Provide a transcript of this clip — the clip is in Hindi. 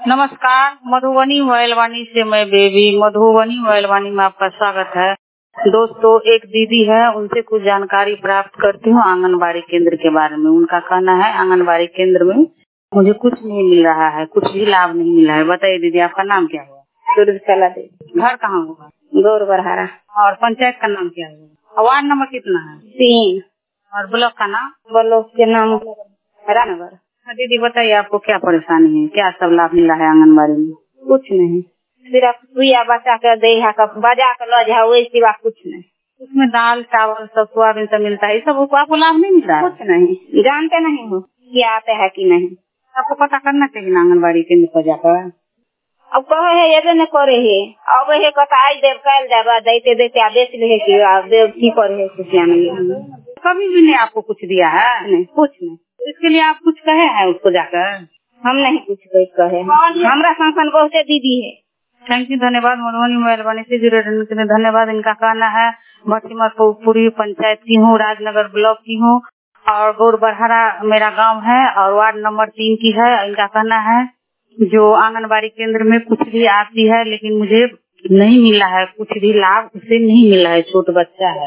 नमस्कार, मधुबनी मोबाइलवाणी से मैं बेबी। मधुबनी मोबाइलवाणी में आपका स्वागत है। दोस्तों, एक दीदी है, उनसे कुछ जानकारी प्राप्त करती हूँ आंगनबाड़ी केंद्र के बारे में। उनका कहना है आंगनबाड़ी केंद्र में मुझे कुछ नहीं मिल रहा है, कुछ भी लाभ नहीं मिला है। बताइए दीदी, आपका नाम क्या है? सूरजकला देवी। घर कहाँ होगा? गौर बरहारा। और पंचायत का नाम क्या है? वार्ड नंबर कितना है? 3। और ब्लॉक का नाम? ब्लॉक के नाम रानगर। दीदी बताइए, आपको क्या परेशानी है? क्या सब लाभ मिला है आंगनबाड़ी में? कुछ नहीं, सिर्फ सुइया बच्चा के दे बजा के लो जाओ, वही सिवा कुछ नहीं। उसमें दाल चावल सब सोयाबीन सब मिलता है, ये सब आपको लाभ नहीं मिलता है? कुछ नहीं, जानते नहीं हो क्या आता है कि नहीं। आपको पता करना चाहिए ना आंगनबाड़ी केंद्र पर जाकर। अब कहे है ये न करे है, अब ये कहता आज देव कल देव देते देते बेच ले की करे है कुछ नहीं। कभी भी नहीं आपको कुछ दिया है? नहीं, कुछ नहीं। इसके लिए आप कुछ कहे हैं उसको जाकर? हम नहीं कुछ कहे, हमारा संगठन बहुत दीदी है। थैंक यू, धन्यवाद। मधुबनी मोबाइलवाणी से जुड़े रहने के लिए धन्यवाद। इनका कहना है भट्टीमरपुरी पंचायत की हूँ, राजनगर ब्लॉक की हूँ और गौर बरहारा मेरा गांव है और वार्ड नंबर 3 की है। इनका कहना है जो आंगनबाड़ी केंद्र में कुछ भी आती है लेकिन मुझे नहीं मिला है, कुछ भी लाभ उसे नहीं मिला है। छोटा बच्चा है।